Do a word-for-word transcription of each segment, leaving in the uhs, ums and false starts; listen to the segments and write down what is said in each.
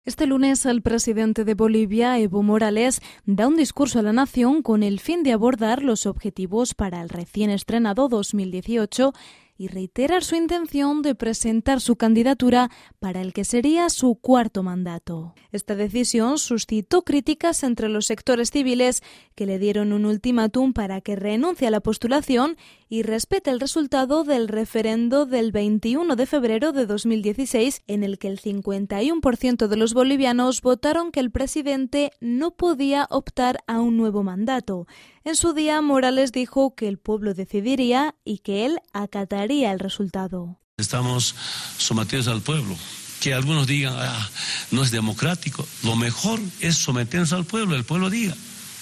Este lunes el presidente de Bolivia, Evo Morales, da un discurso a la nación con el fin de abordar los objetivos para el recién estrenado dos mil dieciocho y reiterar su intención de presentar su candidatura para el que sería su cuarto mandato. Esta decisión suscitó críticas entre los sectores civiles que le dieron un ultimátum para que renuncie a la postulación y respete el resultado del referendo del veintiuno de febrero de dos mil dieciséis, en el que el cincuenta y uno por ciento de los bolivianos votaron que el presidente no podía optar a un nuevo mandato. En su día, Morales dijo que el pueblo decidiría y que él acataría el resultado. Estamos sometidos al pueblo. Que algunos digan, ah, no es democrático. Lo mejor es someternos al pueblo, el pueblo diga.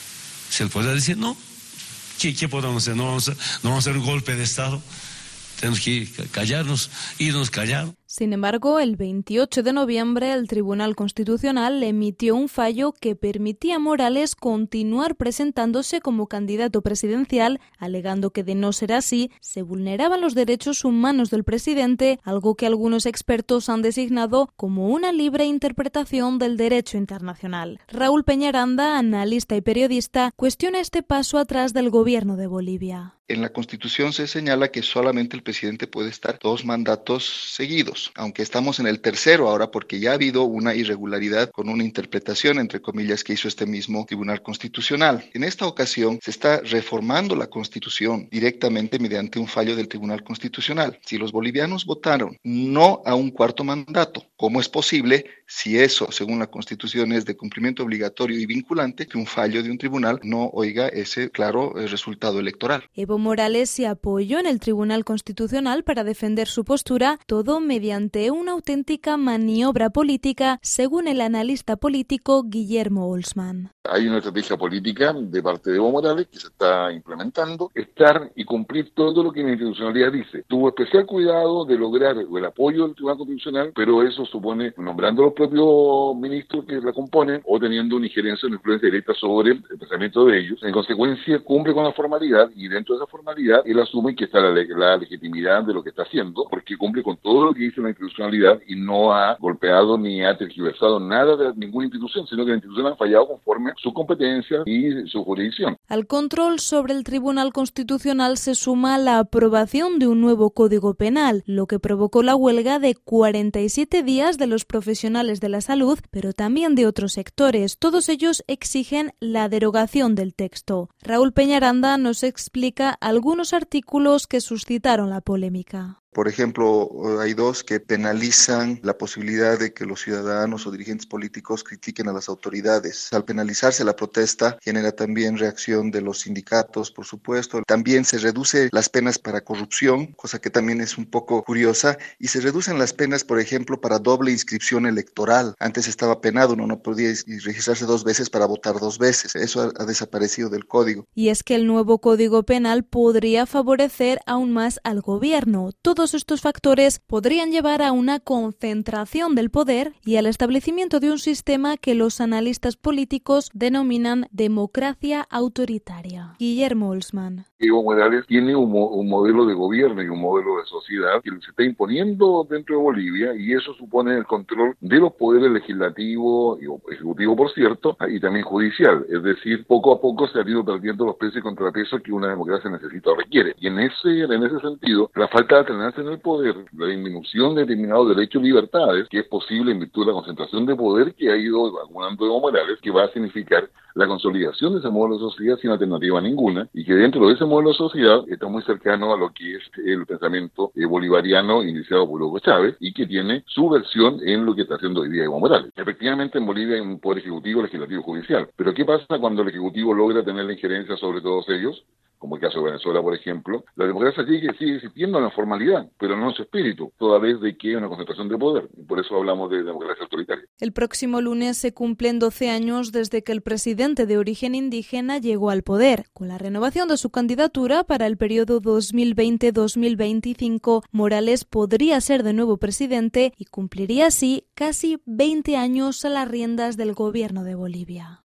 Si el pueblo dice no, ¿qué, qué podemos hacer? No vamos a, no vamos a hacer un golpe de Estado. Tenemos que callarnos, irnos callados. Sin embargo, el veintiocho de noviembre el Tribunal Constitucional emitió un fallo que permitía a Morales continuar presentándose como candidato presidencial, alegando que de no ser así, se vulneraban los derechos humanos del presidente, algo que algunos expertos han designado como una libre interpretación del derecho internacional. Raúl Peñaranda, analista y periodista, cuestiona este paso atrás del gobierno de Bolivia. En la Constitución se señala que solamente el presidente puede estar dos mandatos seguidos, aunque estamos en el tercero ahora porque ya ha habido una irregularidad con una interpretación, entre comillas, que hizo este mismo Tribunal Constitucional. En esta ocasión se está reformando la Constitución directamente mediante un fallo del Tribunal Constitucional. Si los bolivianos votaron no a un cuarto mandato, ¿cómo es posible, si eso, según la Constitución, es de cumplimiento obligatorio y vinculante, que un fallo de un tribunal no oiga ese claro resultado electoral? Evo Morales se apoyó en el Tribunal Constitucional para defender su postura, todo mediante una auténtica maniobra política, según el analista político Guillermo Olsman. Hay una estrategia política de parte de Evo Morales que se está implementando, estar y cumplir todo lo que la institucionalidad dice. Tuvo especial cuidado de lograr el apoyo del Tribunal Constitucional, pero eso supone nombrando a los propios ministros que la componen o teniendo una injerencia, una influencia directa sobre el pensamiento de ellos. En consecuencia, cumple con la formalidad y dentro de esa formalidad él asume que está la, la legitimidad de lo que está haciendo, porque cumple con todo lo que dice la institucionalidad y no ha golpeado ni ha tergiversado nada de ninguna institución, sino que la institución ha fallado conforme su competencia y su jurisdicción. Al control sobre el Tribunal Constitucional se suma la aprobación de un nuevo Código Penal, lo que provocó la huelga de cuarenta y siete días de los profesionales de la salud, pero también de otros sectores. Todos ellos exigen la derogación del texto. Raúl Peñaranda nos explica algunos artículos que suscitaron la polémica. Por ejemplo, hay dos que penalizan la posibilidad de que los ciudadanos o dirigentes políticos critiquen a las autoridades. Al penalizarse la protesta, genera también reacción de los sindicatos, por supuesto. También se reduce las penas para corrupción, cosa que también es un poco curiosa, y se reducen las penas, por ejemplo, para doble inscripción electoral. Antes estaba penado, uno no podía registrarse dos veces para votar dos veces. Eso ha, ha desaparecido del código. Y es que el nuevo Código Penal podría favorecer aún más al gobierno. Todo Todos estos factores podrían llevar a una concentración del poder y al establecimiento de un sistema que los analistas políticos denominan democracia autoritaria. Guillermo Olsman. Evo Morales tiene un, mo- un modelo de gobierno y un modelo de sociedad que se está imponiendo dentro de Bolivia y eso supone el control de los poderes legislativo y ejecutivo, por cierto, y también judicial. Es decir, poco a poco se han ido perdiendo los pesos y contrapesos que una democracia necesita o requiere. Y en ese, en ese sentido, la falta de alternancia en el poder, la disminución de determinados derechos y libertades, que es posible en virtud de la concentración de poder que ha ido acumulando Evo Morales, que va a significar la consolidación de ese modelo de sociedad sin alternativa ninguna, y que dentro de ese modelo de sociedad está muy cercano a lo que es el pensamiento eh, bolivariano iniciado por Hugo Chávez, y que tiene su versión en lo que está haciendo hoy día Evo Morales. Efectivamente, en Bolivia hay un poder ejecutivo, legislativo y judicial, pero ¿qué pasa cuando el ejecutivo logra tener la injerencia sobre todos ellos? Como el caso de Venezuela, por ejemplo, la democracia sigue, sigue existiendo en la formalidad, pero no en su espíritu, toda vez de que hay una concentración de poder. Y por eso hablamos de democracia autoritaria. El próximo lunes se cumplen doce años desde que el presidente de origen indígena llegó al poder. Con la renovación de su candidatura para el periodo dos mil veinte a dos mil veinticinco, Morales podría ser de nuevo presidente y cumpliría así casi veinte años a las riendas del gobierno de Bolivia.